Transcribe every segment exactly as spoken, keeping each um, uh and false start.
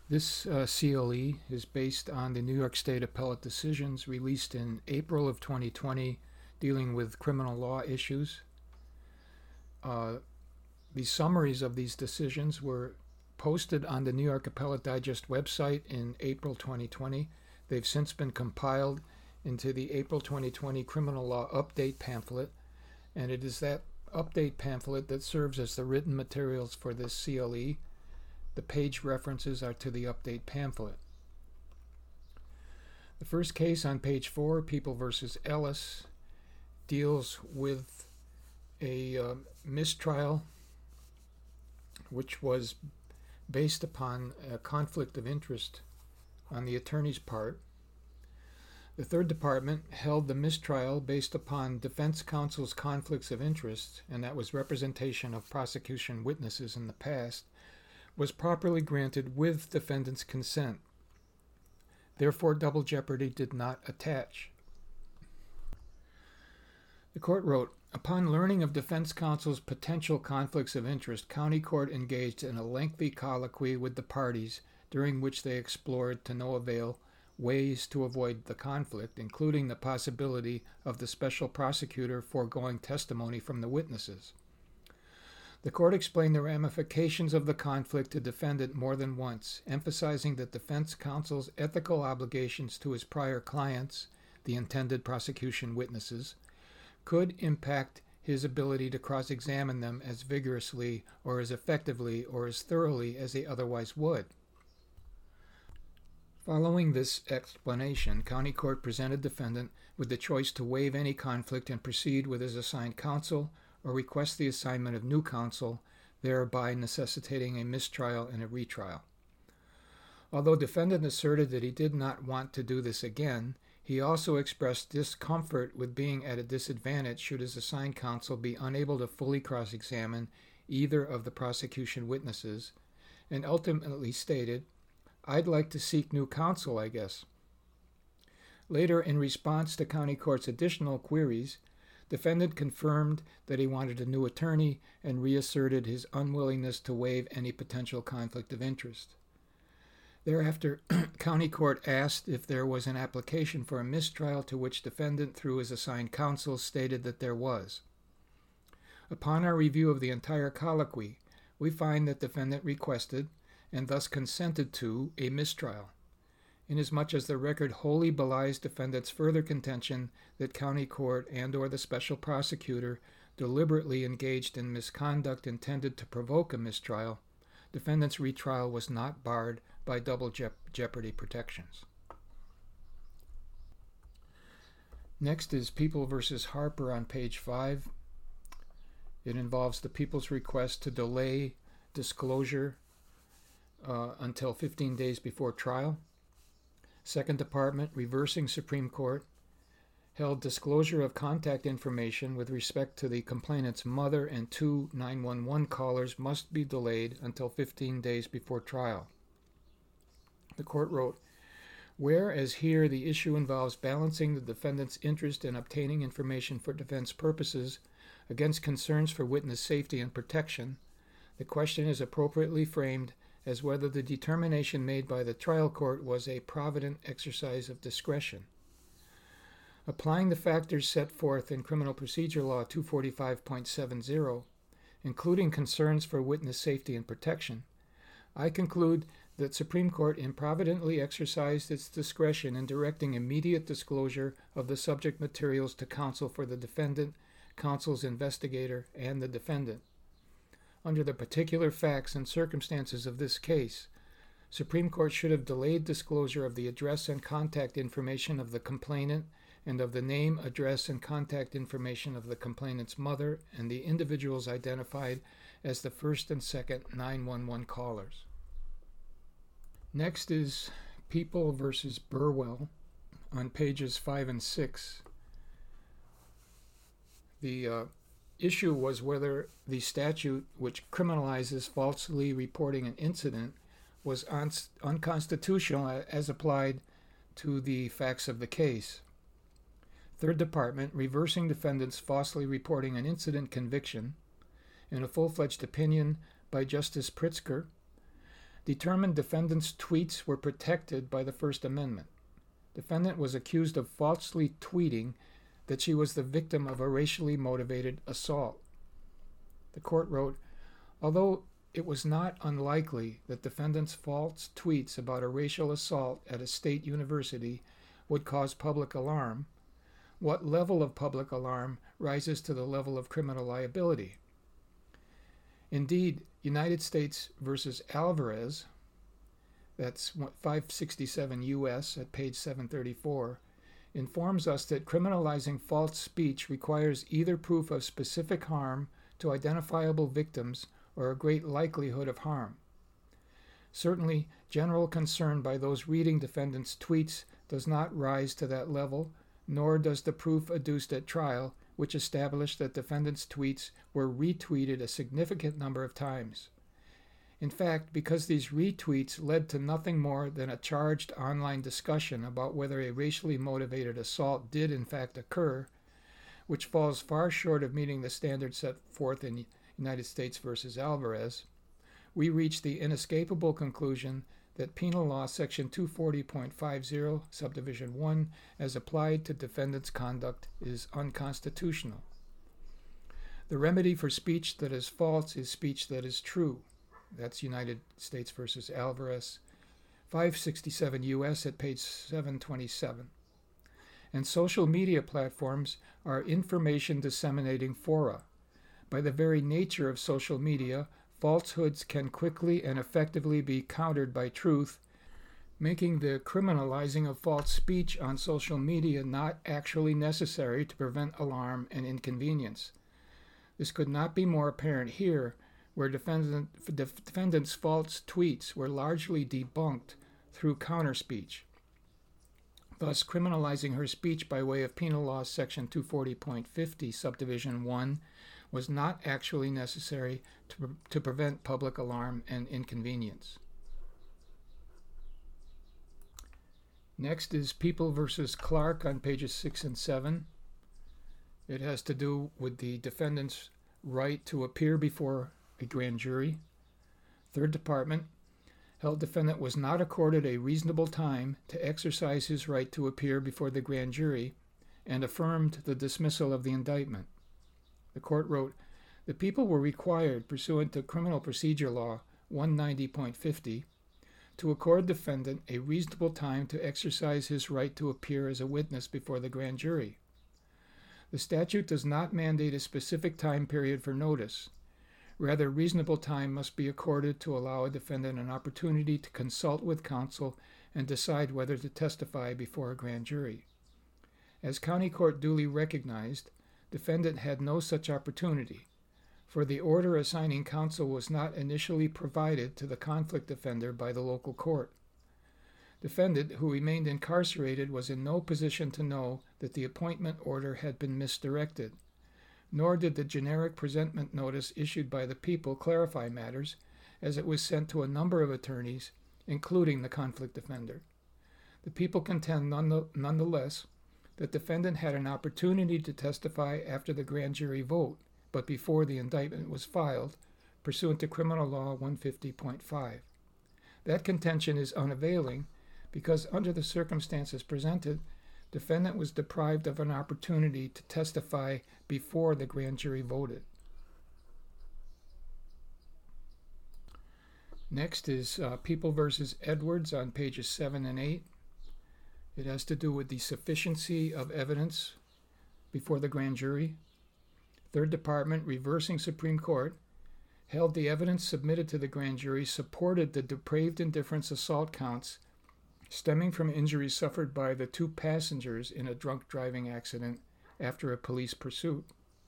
This uh, C L E is based on the New York State appellate decisions released in April of twenty twenty dealing with criminal law issues. Uh, the summaries of these decisions were posted on the New York Appellate Digest website in April twenty twenty. They've since been compiled into the April twenty twenty Criminal Law Update pamphlet, and it is that update pamphlet that serves as the written materials for this C L E. The page references are to the update pamphlet. The first case on page four, People versus Ellis, deals with a uh, mistrial which was based upon a conflict of interest on the attorney's part. The Third Department held the mistrial based upon defense counsel's conflicts of interest, and that was representation of prosecution witnesses in the past, was properly granted with defendant's consent. Therefore, double jeopardy did not attach. The court wrote, upon learning of defense counsel's potential conflicts of interest, county court engaged in a lengthy colloquy with the parties, during which they explored, to no avail, ways to avoid the conflict, including the possibility of the special prosecutor foregoing testimony from the witnesses. The court explained the ramifications of the conflict to defendant more than once, emphasizing that defense counsel's ethical obligations to his prior clients, the intended prosecution witnesses, could impact his ability to cross-examine them as vigorously or as effectively or as thoroughly as he otherwise would. Following this explanation, county court presented defendant with the choice to waive any conflict and proceed with his assigned counsel, or request the assignment of new counsel, thereby necessitating a mistrial and a retrial. Although defendant asserted that he did not want to do this again, he also expressed discomfort with being at a disadvantage should his assigned counsel be unable to fully cross-examine either of the prosecution witnesses, and ultimately stated, "I'd like to seek new counsel, I guess." Later, in response to county court's additional queries, defendant confirmed that he wanted a new attorney and reasserted his unwillingness to waive any potential conflict of interest. Thereafter, county court asked if there was an application for a mistrial, to which defendant, through his assigned counsel, stated that there was. Upon our review of the entire colloquy, we find that defendant requested, and thus consented to, a mistrial, inasmuch as the record wholly belies defendant's further contention that county court and or the special prosecutor deliberately engaged in misconduct intended to provoke a mistrial. Defendant's retrial was not barred by double je- jeopardy protections. Next is People versus Harper on page five. It involves the people's request to delay disclosure uh, until fifteen days before trial. Second Department, reversing Supreme Court, held disclosure of contact information with respect to the complainant's mother and two nine one one callers must be delayed until fifteen days before trial. The court wrote, whereas here the issue involves balancing the defendant's interest in obtaining information for defense purposes against concerns for witness safety and protection, the question is appropriately framed as whether the determination made by the trial court was a provident exercise of discretion. Applying the factors set forth in Criminal Procedure Law two forty-five point seventy, including concerns for witness safety and protection, I conclude that Supreme Court improvidently exercised its discretion in directing immediate disclosure of the subject materials to counsel for the defendant, counsel's investigator, and the defendant. Under the particular facts and circumstances of this case, Supreme Court should have delayed disclosure of the address and contact information of the complainant and of the name, address, and contact information of the complainant's mother and the individuals identified as the first and second nine one one callers. Next is People versus Burwell on pages five and six. The uh, issue was whether the statute which criminalizes falsely reporting an incident was un- unconstitutional as applied to the facts of the case. Third Department, reversing defendant's falsely reporting an incident conviction, in a full-fledged opinion by Justice Pritzker, determined defendant's tweets were protected by the First Amendment. Defendant was accused of falsely tweeting that she was the victim of a racially motivated assault. The court wrote, although it was not unlikely that defendant's false tweets about a racial assault at a state university would cause public alarm, what level of public alarm rises to the level of criminal liability? Indeed, United States versus Alvarez, that's five sixty-seven U S at page seven thirty-four, informs us that criminalizing false speech requires either proof of specific harm to identifiable victims or a great likelihood of harm. Certainly, general concern by those reading defendant's tweets does not rise to that level, nor does the proof adduced at trial, which established that defendant's tweets were retweeted a significant number of times. In fact, because these retweets led to nothing more than a charged online discussion about whether a racially motivated assault did in fact occur, which falls far short of meeting the standards set forth in United States versus Alvarez, we reach the inescapable conclusion that Penal Law Section two forty point fifty, Subdivision one, as applied to defendant's conduct, is unconstitutional. The remedy for speech that is false is speech that is true. That's United States versus Alvarez, five sixty-seven U S at page seven twenty-seven. And social media platforms are information disseminating fora. By the very nature of social media, falsehoods can quickly and effectively be countered by truth, making the criminalizing of false speech on social media not actually necessary to prevent alarm and inconvenience. This could not be more apparent here, where defendant, defendant's false tweets were largely debunked through counterspeech. Thus, criminalizing her speech by way of Penal Law Section two forty point fifty, Subdivision one, was not actually necessary to, to prevent public alarm and inconvenience. Next is People versus Clark on pages six and seven. It has to do with the defendant's right to appear before a grand jury. Third Department held defendant was not accorded a reasonable time to exercise his right to appear before the grand jury and affirmed the dismissal of the indictment. The court wrote, the people were required, pursuant to Criminal Procedure Law one ninety point fifty, to accord defendant a reasonable time to exercise his right to appear as a witness before the grand jury. The statute does not mandate a specific time period for notice. Rather, reasonable time must be accorded to allow a defendant an opportunity to consult with counsel and decide whether to testify before a grand jury. As County Court duly recognized, defendant had no such opportunity, for the order assigning counsel was not initially provided to the conflict offender by the local court. Defendant, who remained incarcerated, was in no position to know that the appointment order had been misdirected, nor did the generic presentment notice issued by the people clarify matters, as it was sent to a number of attorneys, including the conflict offender. The people contend nonetheless that defendant had an opportunity to testify after the grand jury vote, but before the indictment was filed, pursuant to Criminal Law one fifty point five. That contention is unavailing because under the circumstances presented, defendant was deprived of an opportunity to testify before the grand jury voted. Next is uh, People versus Edwards on pages seven and eight. It has to do with the sufficiency of evidence before the grand jury. Third Department, reversing Supreme Court, held the evidence submitted to the grand jury supported the depraved indifference assault counts stemming from injuries suffered by the two passengers in a drunk driving accident after a police pursuit.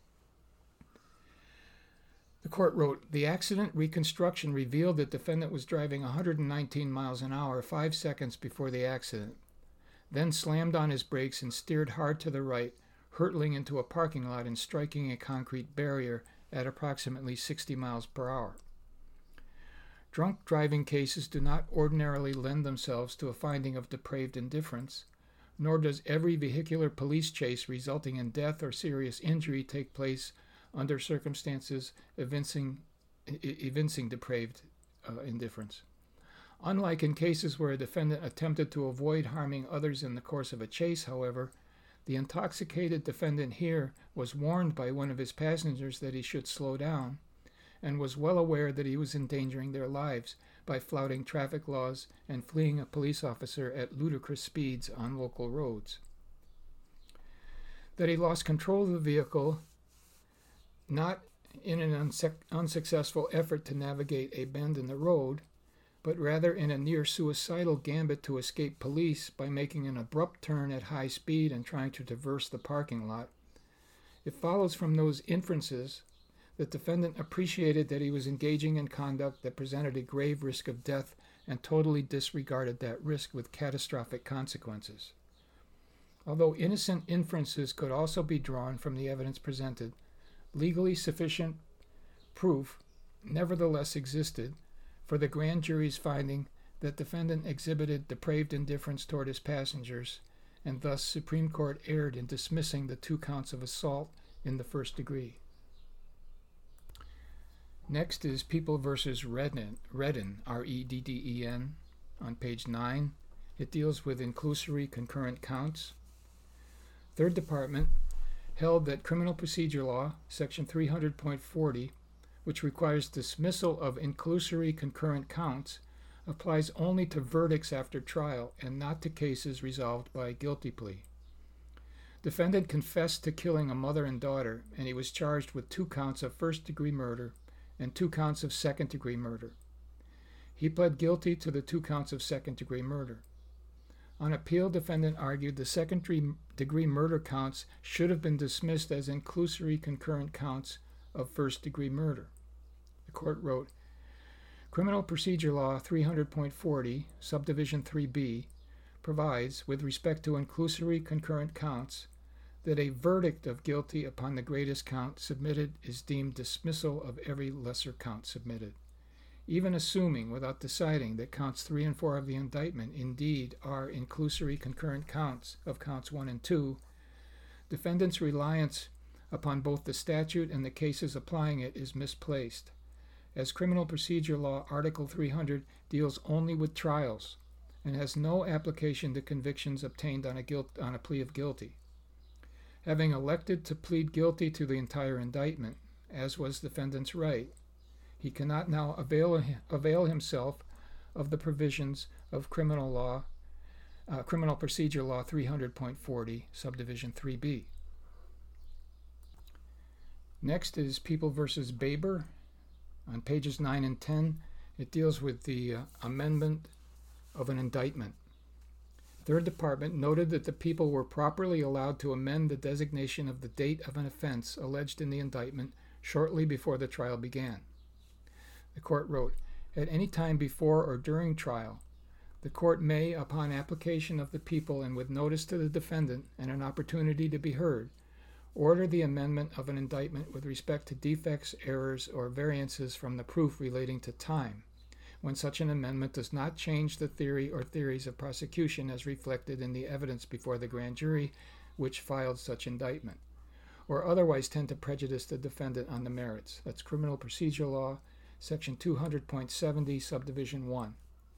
The court wrote, the accident reconstruction revealed that defendant was driving one hundred nineteen miles an hour five seconds before the accident, then slammed on his brakes and steered hard to the right, hurtling into a parking lot and striking a concrete barrier at approximately sixty miles per hour. Drunk driving cases do not ordinarily lend themselves to a finding of depraved indifference, nor does every vehicular police chase resulting in death or serious injury take place under circumstances evincing, evincing depraved uh, indifference. Unlike in cases where a defendant attempted to avoid harming others in the course of a chase, however, the intoxicated defendant here was warned by one of his passengers that he should slow down, and was well aware that he was endangering their lives by flouting traffic laws and fleeing a police officer at ludicrous speeds on local roads. That he lost control of the vehicle, not in an unsuc- unsuccessful effort to navigate a bend in the road, but rather in a near-suicidal gambit to escape police by making an abrupt turn at high speed and trying to traverse the parking lot. It follows from those inferences that the defendant appreciated that he was engaging in conduct that presented a grave risk of death and totally disregarded that risk with catastrophic consequences. Although innocent inferences could also be drawn from the evidence presented, legally sufficient proof nevertheless existed for the grand jury's finding that defendant exhibited depraved indifference toward his passengers, and thus Supreme Court erred in dismissing the two counts of assault in the first degree. Next is People versus Redden, Redden, R E D D E N, on page nine. It deals with inclusory concurrent counts. Third Department held that criminal procedure law, section three hundred point forty, which requires dismissal of inclusory concurrent counts, applies only to verdicts after trial and not to cases resolved by guilty plea. Defendant confessed to killing a mother and daughter, and he was charged with two counts of first-degree murder and two counts of second-degree murder. He pled guilty to the two counts of second-degree murder. On appeal, defendant argued the second-degree murder counts should have been dismissed as inclusory concurrent counts of first-degree murder. The court wrote, Criminal Procedure Law three hundred point forty, Subdivision three B, provides, with respect to inclusory concurrent counts, that a verdict of guilty upon the greatest count submitted is deemed dismissal of every lesser count submitted. Even assuming, without deciding, that counts three and four of the indictment indeed are inclusory concurrent counts of counts one and two, defendant's reliance upon both the statute and the cases applying it is misplaced, as Criminal Procedure Law Article three hundred deals only with trials and has no application to convictions obtained on a, guilt, on a plea of guilty. Having elected to plead guilty to the entire indictment, as was defendant's right, he cannot now avail, avail himself of the provisions of criminal law, uh, Criminal Procedure Law three hundred point forty, Subdivision three B. Next is People versus Baber. On pages nine and ten, it deals with the uh, amendment of an indictment. Third Department noted that the people were properly allowed to amend the designation of the date of an offense alleged in the indictment shortly before the trial began. The court wrote, At any time before or during trial, the court may, upon application of the people and with notice to the defendant and an opportunity to be heard, order the amendment of an indictment with respect to defects, errors, or variances from the proof relating to time, when such an amendment does not change the theory or theories of prosecution as reflected in the evidence before the grand jury which filed such indictment, or otherwise tend to prejudice the defendant on the merits. That's Criminal Procedure Law, Section two hundred point seventy, Subdivision one.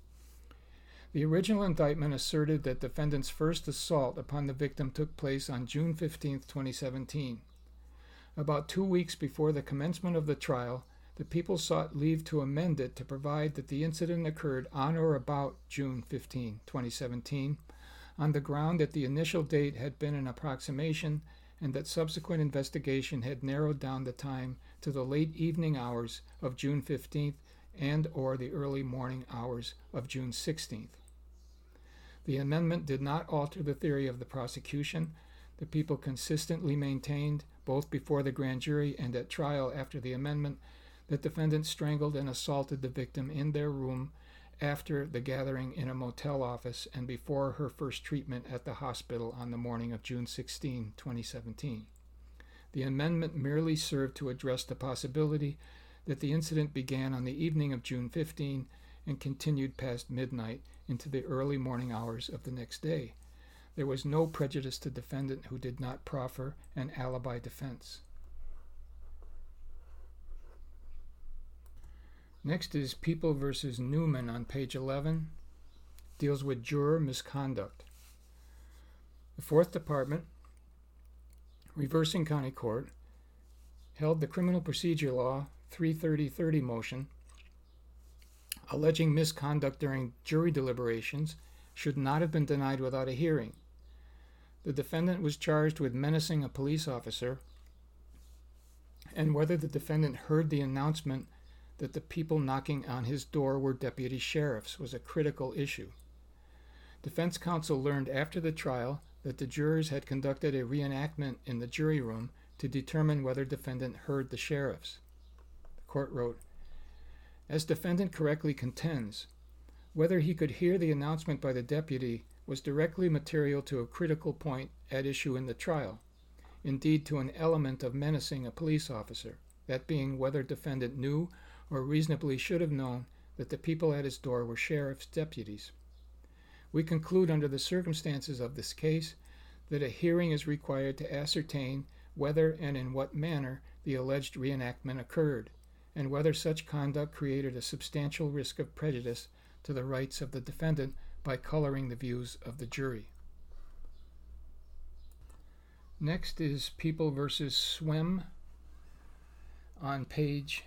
The original indictment asserted that defendant's first assault upon the victim took place on June fifteenth, twenty seventeen. About two weeks before the commencement of the trial, the people sought leave to amend it to provide that the incident occurred on or about June fifteenth, twenty seventeen, on the ground that the initial date had been an approximation and that subsequent investigation had narrowed down the time to the late evening hours of June fifteenth and or the early morning hours of June sixteenth. The amendment did not alter the theory of the prosecution. The people consistently maintained, both before the grand jury and at trial after the amendment, that defendant strangled and assaulted the victim in their room after the gathering in a motel office and before her first treatment at the hospital on the morning of June sixteenth, twenty seventeen. The amendment merely served to address the possibility that the incident began on the evening of June fifteenth and continued past midnight into the early morning hours of the next day. There was no prejudice to defendant who did not proffer an alibi defense. Next is People versus Newman on page eleven. Deals with juror misconduct. The Fourth Department, Reversing County Court, held the Criminal Procedure Law three thirty thirty motion alleging misconduct during jury deliberations should not have been denied without a hearing. The defendant was charged with menacing a police officer, and whether the defendant heard the announcement that the people knocking on his door were deputy sheriffs was a critical issue. Defense counsel learned after the trial that the jurors had conducted a reenactment in the jury room to determine whether defendant heard the sheriffs. The court wrote, "As defendant correctly contends, whether he could hear the announcement by the deputy was directly material to a critical point at issue in the trial, indeed to an element of menacing a police officer, that being whether defendant knew or reasonably should have known that the people at his door were sheriff's deputies. We conclude under the circumstances of this case that a hearing is required to ascertain whether and in what manner the alleged reenactment occurred, and whether such conduct created a substantial risk of prejudice to the rights of the defendant by coloring the views of the jury." Next is People versus Swem on page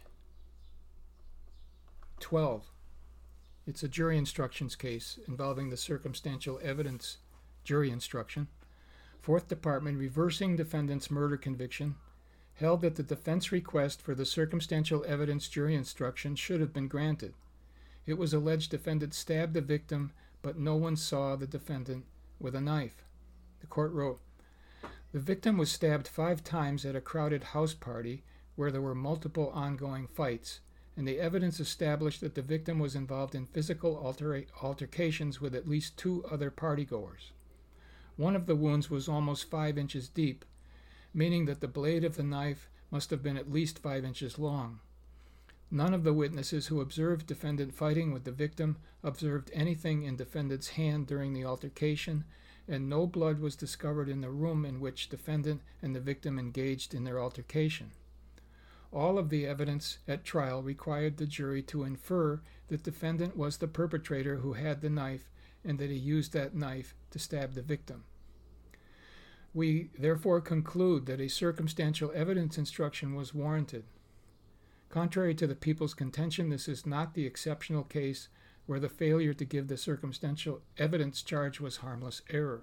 twelve. It's a jury instructions case involving the circumstantial evidence jury instruction. Fourth Department, reversing defendant's murder conviction, held that the defense request for the circumstantial evidence jury instruction should have been granted. It was alleged defendant stabbed the victim, but no one saw the defendant with a knife. The court wrote, "The victim was stabbed five times at a crowded house party where there were multiple ongoing fights, and the evidence established that the victim was involved in physical alter- altercations with at least two other partygoers. One of the wounds was almost five inches deep, meaning that the blade of the knife must have been at least five inches long. None of the witnesses who observed defendant fighting with the victim observed anything in defendant's hand during the altercation, and no blood was discovered in the room in which defendant and the victim engaged in their altercation. All of the evidence at trial required the jury to infer that defendant was the perpetrator who had the knife and that he used that knife to stab the victim. We therefore conclude that a circumstantial evidence instruction was warranted. Contrary to the people's contention, this is not the exceptional case where the failure to give the circumstantial evidence charge was harmless error."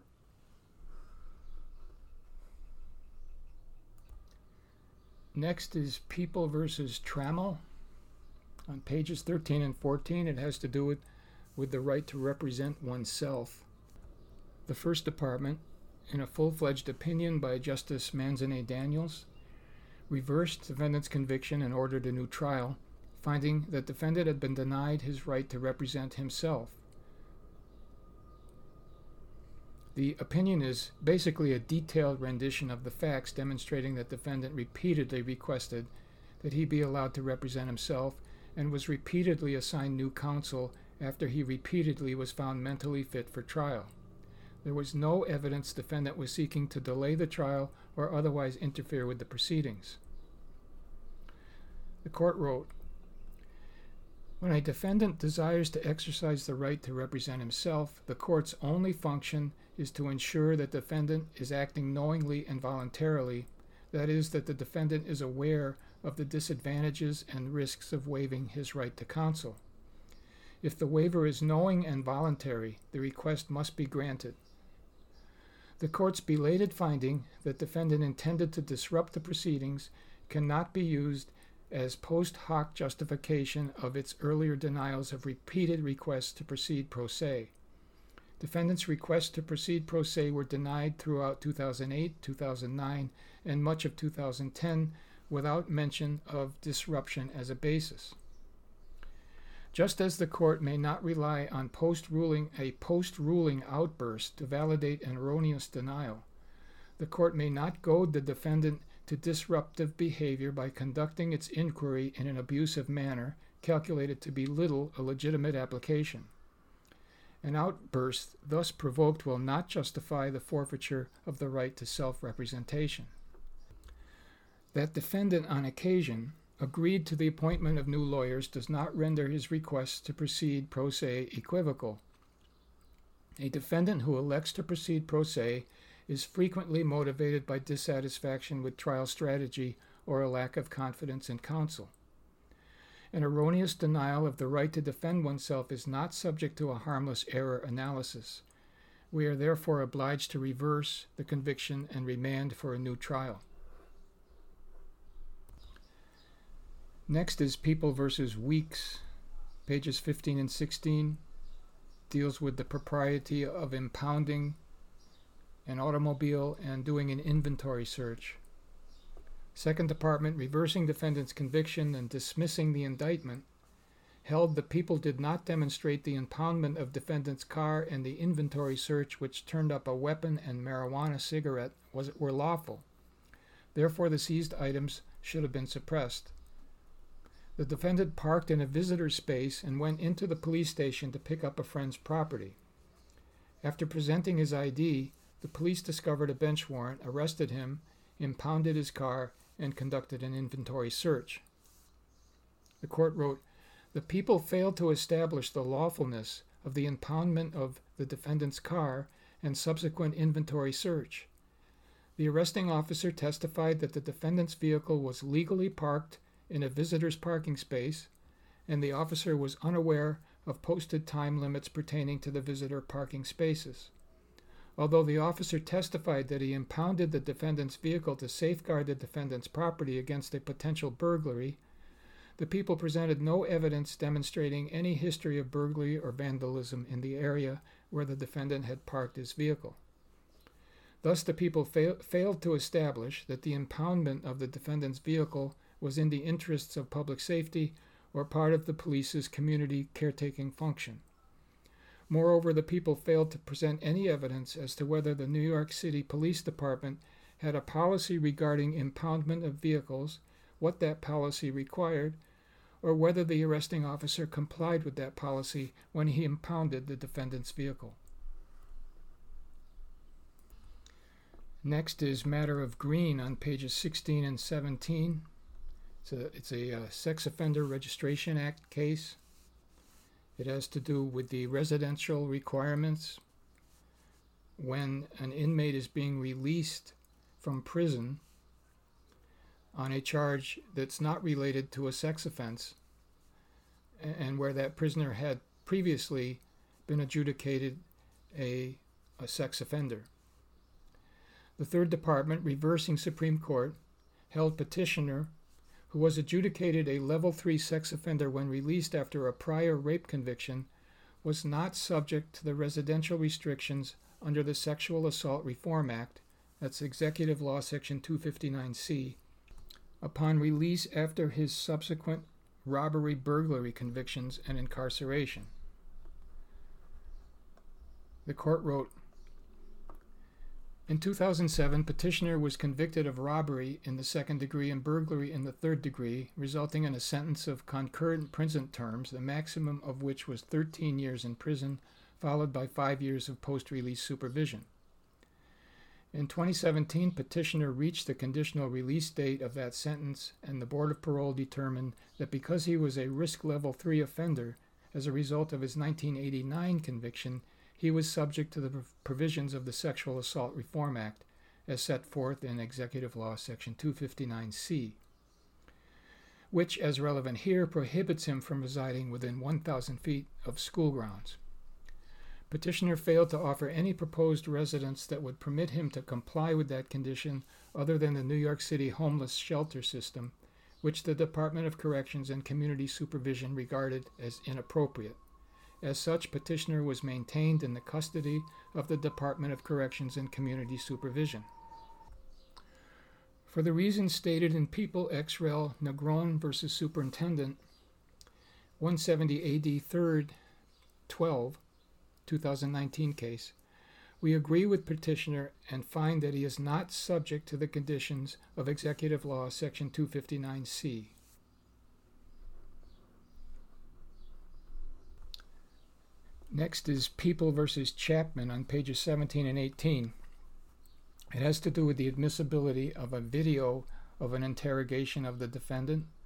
Next is People versus Trammell on pages thirteen and fourteen. It has to do with, with the right to represent oneself. The First Department, in a full-fledged opinion by Justice Manzanet Daniels, reversed defendant's conviction and ordered a new trial, finding that defendant had been denied his right to represent himself. The opinion is basically a detailed rendition of the facts demonstrating that defendant repeatedly requested that he be allowed to represent himself and was repeatedly assigned new counsel after he repeatedly was found mentally fit for trial. There was no evidence defendant was seeking to delay the trial or otherwise interfere with the proceedings. The court wrote, "When a defendant desires to exercise the right to represent himself, the court's only function is to ensure that the defendant is acting knowingly and voluntarily, that is, that the defendant is aware of the disadvantages and risks of waiving his right to counsel. If the waiver is knowing and voluntary, the request must be granted. The court's belated finding that defendant intended to disrupt the proceedings cannot be used as post hoc justification of its earlier denials of repeated requests to proceed pro se. Defendant's requests to proceed pro se were denied throughout two thousand eight, two thousand nine, and much of two thousand ten without mention of disruption as a basis. Just as the court may not rely on post-ruling a post-ruling outburst to validate an erroneous denial, the court may not goad the defendant to disruptive behavior by conducting its inquiry in an abusive manner calculated to belittle a legitimate application. An outburst thus provoked will not justify the forfeiture of the right to self-representation. That defendant on occasion agreed to the appointment of new lawyers does not render his request to proceed pro se equivocal. A defendant who elects to proceed pro se is frequently motivated by dissatisfaction with trial strategy or a lack of confidence in counsel. An erroneous denial of the right to defend oneself is not subject to a harmless error analysis. We are therefore obliged to reverse the conviction and remand for a new trial. Next is People versus Weeks, pages fifteen and sixteen, deals with the propriety of impounding an automobile and doing an inventory search. Second Department, reversing defendant's conviction and dismissing the indictment, held the people did not demonstrate the impoundment of defendant's car and the inventory search, which turned up a weapon and marijuana cigarette, was were lawful. Therefore, the seized items should have been suppressed. The defendant parked in a visitor space and went into the police station to pick up a friend's property. After presenting his I D, the police discovered a bench warrant, arrested him, impounded his car, and conducted an inventory search. The court wrote, "The people failed to establish the lawfulness of the impoundment of the defendant's car and subsequent inventory search. The arresting officer testified that the defendant's vehicle was legally parked in a visitor's parking space, and the officer was unaware of posted time limits pertaining to the visitor parking spaces. Although the officer testified that he impounded the defendant's vehicle to safeguard the defendant's property against a potential burglary, the people presented no evidence demonstrating any history of burglary or vandalism in the area where the defendant had parked his vehicle. Thus, the people fail- failed to establish that the impoundment of the defendant's vehicle was in the interests of public safety or part of the police's community caretaking function. Moreover, the people failed to present any evidence as to whether the New York City Police Department had a policy regarding impoundment of vehicles, what that policy required, or whether the arresting officer complied with that policy when he impounded the defendant's vehicle." Next is Matter of Green on pages sixteen and seventeen. It's a, it's a uh, Sex Offender Registration Act case. It has to do with the residential requirements when an inmate is being released from prison on a charge that's not related to a sex offense, and where that prisoner had previously been adjudicated a, a sex offender. The Third Department, reversing Supreme Court, held petitioner, who was adjudicated a level three sex offender when released after a prior rape conviction, was not subject to the residential restrictions under the Sexual Assault Reform Act, that's Executive Law Section two fifty-nine C, upon release after his subsequent robbery burglary convictions and incarceration. The court wrote, "In two thousand seven, petitioner was convicted of robbery in the second degree and burglary in the third degree, resulting in a sentence of concurrent prison terms, the maximum of which was thirteen years in prison, followed by five years of post-release supervision. In twenty seventeen, petitioner reached the conditional release date of that sentence, and the Board of Parole determined that because he was a risk level three offender as a result of his nineteen eighty-nine conviction, he was subject to the provisions of the Sexual Assault Reform Act as set forth in Executive Law Section two fifty-nine C, which, as relevant here, prohibits him from residing within one thousand feet of school grounds. Petitioner failed to offer any proposed residence that would permit him to comply with that condition other than the New York City homeless shelter system, which the Department of Corrections and Community Supervision regarded as inappropriate. As such, petitioner was maintained in the custody of the Department of Corrections and Community Supervision. For the reasons stated in People ex rel. Negron versus Superintendent, one seventy A D third twelve, two thousand nineteen case, we agree with petitioner and find that he is not subject to the conditions of Executive Law Section two fifty-nine C. Next is People versus Chapman on pages seventeen and eighteen. It has to do with the admissibility of a video of an interrogation of the defendant.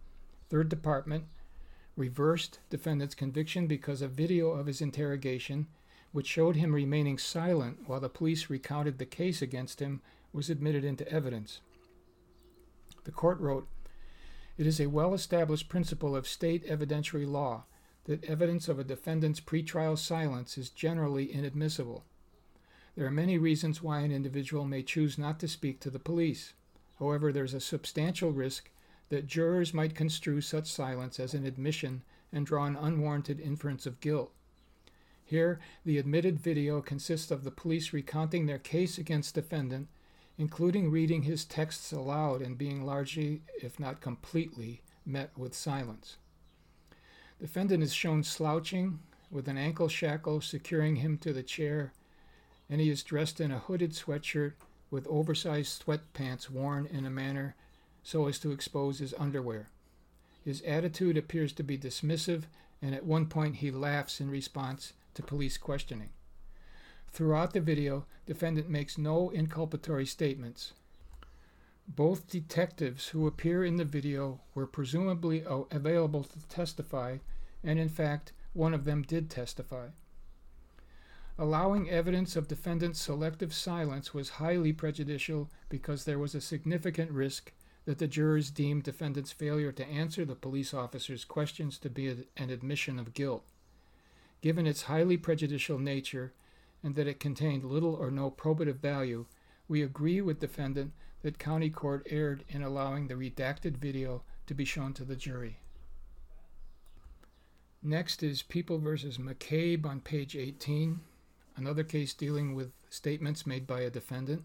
Third Department reversed defendant's conviction because a video of his interrogation, which showed him remaining silent while the police recounted the case against him, was admitted into evidence. The court wrote, "It is a well-established principle of state evidentiary law that evidence of a defendant's pretrial silence is generally inadmissible. There are many reasons why an individual may choose not to speak to the police. However, there is a substantial risk that jurors might construe such silence as an admission and draw an unwarranted inference of guilt. Here, the admitted video consists of the police recounting their case against defendant, including reading his texts aloud and being largely, if not completely, met with silence. Defendant is shown slouching, with an ankle shackle securing him to the chair, and he is dressed in a hooded sweatshirt with oversized sweatpants worn in a manner so as to expose his underwear. His attitude appears to be dismissive, and at one point he laughs in response to police questioning. Throughout the video, defendant makes no inculpatory statements. Both detectives who appear in the video were presumably available to testify, and in fact, one of them did testify. Allowing evidence of defendant's selective silence was highly prejudicial because there was a significant risk that the jurors deemed defendant's failure to answer the police officer's questions to be an admission of guilt. Given its highly prejudicial nature and that it contained little or no probative value, we agree with defendant that county court erred in allowing the redacted video to be shown to the jury. Next is People v. McCabe on page eighteen, another case dealing with statements made by a defendant.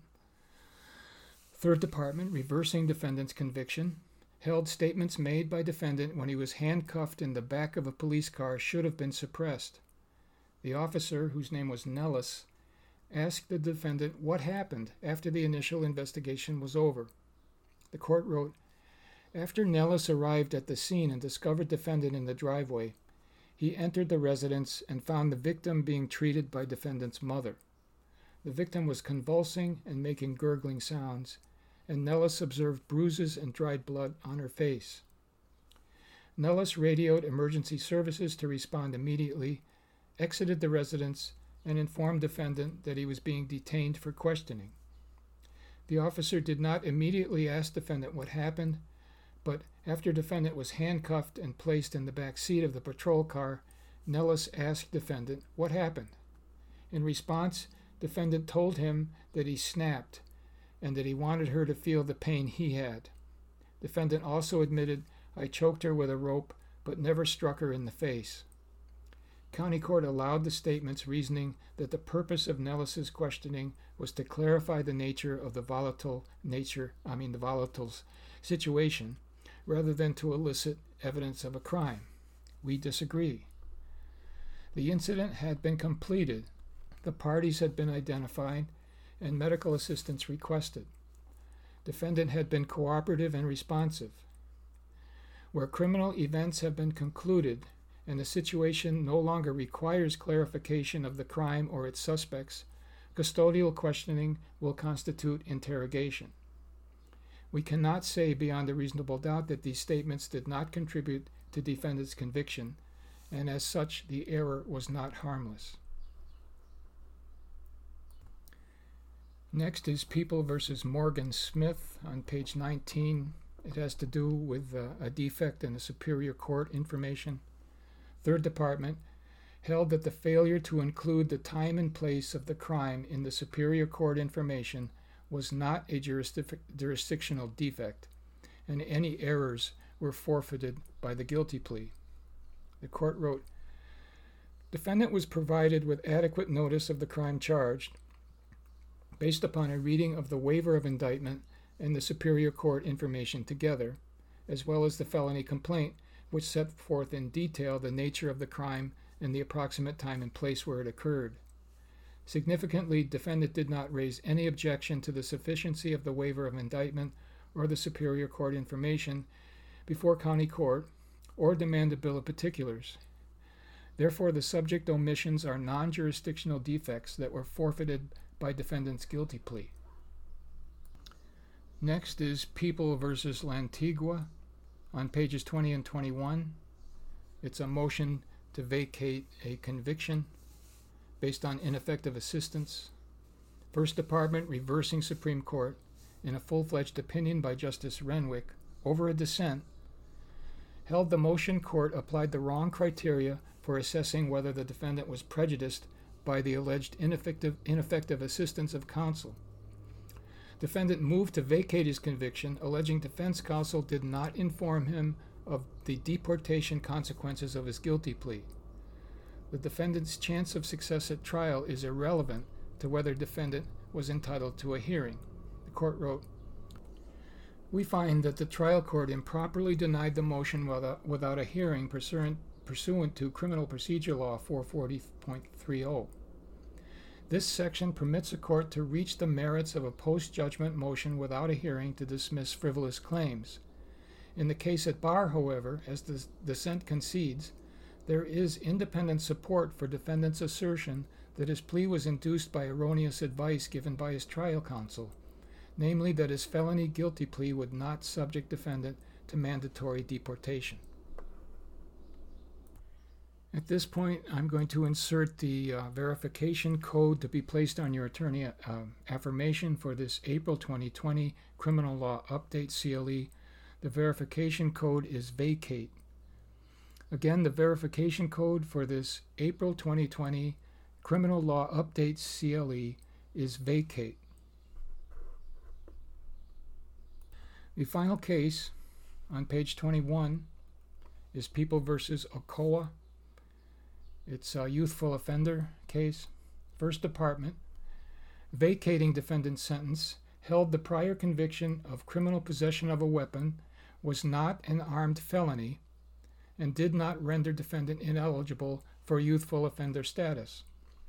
Third Department, reversing defendant's conviction, held statements made by defendant when he was handcuffed in the back of a police car should have been suppressed. The officer, whose name was Nellis, asked the defendant what happened after the initial investigation was over. The court wrote, "After Nellis arrived at the scene and discovered defendant in the driveway, he entered the residence and found the victim being treated by defendant's mother. The victim was convulsing and making gurgling sounds, and Nellis observed bruises and dried blood on her face. Nellis radioed emergency services to respond immediately, exited the residence, and informed defendant that he was being detained for questioning. The officer did not immediately ask defendant what happened, but after defendant was handcuffed and placed in the back seat of the patrol car, Nellis asked defendant what happened. In response, defendant told him that he snapped and that he wanted her to feel the pain he had. Defendant also admitted, "I choked her with a rope, but never struck her in the face." County court allowed the statements, reasoning that the purpose of Nellis's questioning was to clarify the nature of the volatile nature, I mean the volatile's situation, rather than to elicit evidence of a crime. We disagree. The incident had been completed, the parties had been identified, and medical assistance requested. Defendant had been cooperative and responsive. Where criminal events have been concluded and the situation no longer requires clarification of the crime or its suspects, custodial questioning will constitute interrogation. We cannot say beyond a reasonable doubt that these statements did not contribute to defendant's conviction, and as such, the error was not harmless. Next is People v. Morgan Smith on page nineteen. It has to do with uh, a defect in the Superior Court information. Third Department held that the failure to include the time and place of the crime in the Superior Court information was not a jurisdic- jurisdictional defect, and any errors were forfeited by the guilty plea. The court wrote, "Defendant was provided with adequate notice of the crime charged, based upon a reading of the waiver of indictment and the Superior Court information together, as well as the felony complaint, which set forth in detail the nature of the crime and the approximate time and place where it occurred. Significantly, defendant did not raise any objection to the sufficiency of the waiver of indictment or the Superior Court information before county court or demand a bill of particulars. Therefore, the subject omissions are non-jurisdictional defects that were forfeited by defendant's guilty plea." Next is People v. Lantigua on pages twenty and twenty-one. It's a motion to vacate a conviction based on ineffective assistance. First Department reversing Supreme Court in a full-fledged opinion by Justice Renwick over a dissent held the motion court applied the wrong criteria for assessing whether the defendant was prejudiced by the alleged ineffective, ineffective assistance of counsel. Defendant moved to vacate his conviction, alleging defense counsel did not inform him of the deportation consequences of his guilty plea. The defendant's chance of success at trial is irrelevant to whether defendant was entitled to a hearing. The court wrote, "We find that the trial court improperly denied the motion without, without a hearing pursuant, pursuant to Criminal Procedure Law four forty point thirty. This section permits a court to reach the merits of a post-judgment motion without a hearing to dismiss frivolous claims. In the case at bar, however, as the dissent concedes, there is independent support for defendant's assertion that his plea was induced by erroneous advice given by his trial counsel, namely that his felony guilty plea would not subject defendant to mandatory deportation." At this point, I'm going to insert the uh, verification code to be placed on your attorney uh, affirmation for this April twenty twenty Criminal Law Update C L E. The verification code is VACATE. Again, the verification code for this April twenty twenty Criminal Law Update C L E is VACATE. The final case on page twenty-one is People versus Ochoa. It's a youthful offender case. First Department, vacating defendant's sentence, held the prior conviction of criminal possession of a weapon was not an armed felony and did not render defendant ineligible for youthful offender status.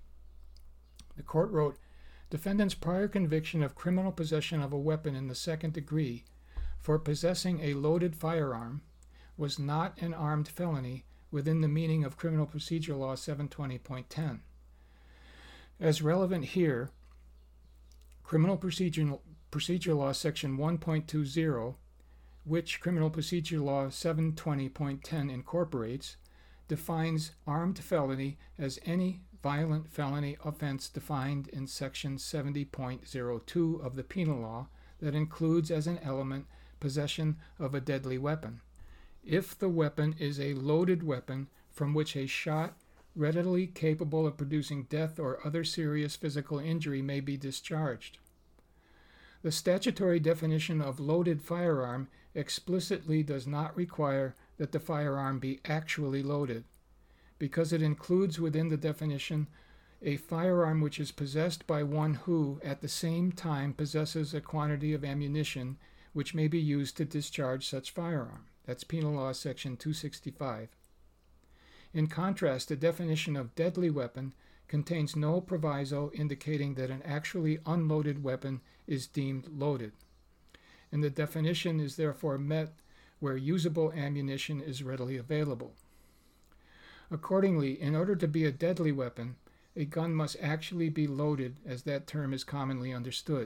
The court wrote, defendant's prior conviction of criminal possession of a weapon in the second degree for possessing a loaded firearm was not an armed felony within the meaning of Criminal Procedure Law seven twenty point ten. As relevant here, Criminal Procedure, Procedure Law Section one point two zero, which Criminal Procedure Law seven twenty point ten incorporates, defines armed felony as any violent felony offense defined in Section seventy point zero two of the Penal Law that includes as an element possession of a deadly weapon, if the weapon is a loaded weapon from which a shot readily capable of producing death or other serious physical injury may be discharged. The statutory definition of loaded firearm explicitly does not require that the firearm be actually loaded, because it includes within the definition a firearm which is possessed by one who, at the same time, possesses a quantity of ammunition which may be used to discharge such firearm. That's Penal Law Section two sixty-five. In contrast, the definition of deadly weapon contains no proviso indicating that an actually unloaded weapon is deemed loaded, and the definition is therefore met where usable ammunition is readily available. Accordingly, in order to be a deadly weapon, a gun must actually be loaded, as that term is commonly understood.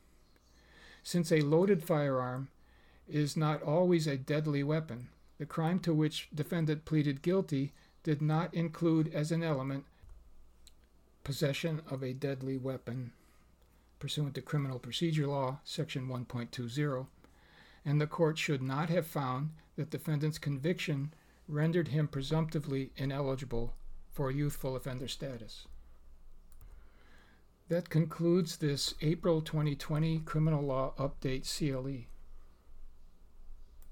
Since a loaded firearm is not always a deadly weapon, the crime to which defendant pleaded guilty did not include as an element possession of a deadly weapon pursuant to Criminal Procedure Law, Section one point two zero, and the court should not have found that defendant's conviction rendered him presumptively ineligible for youthful offender status. That concludes this April twenty twenty Criminal Law Update C L E.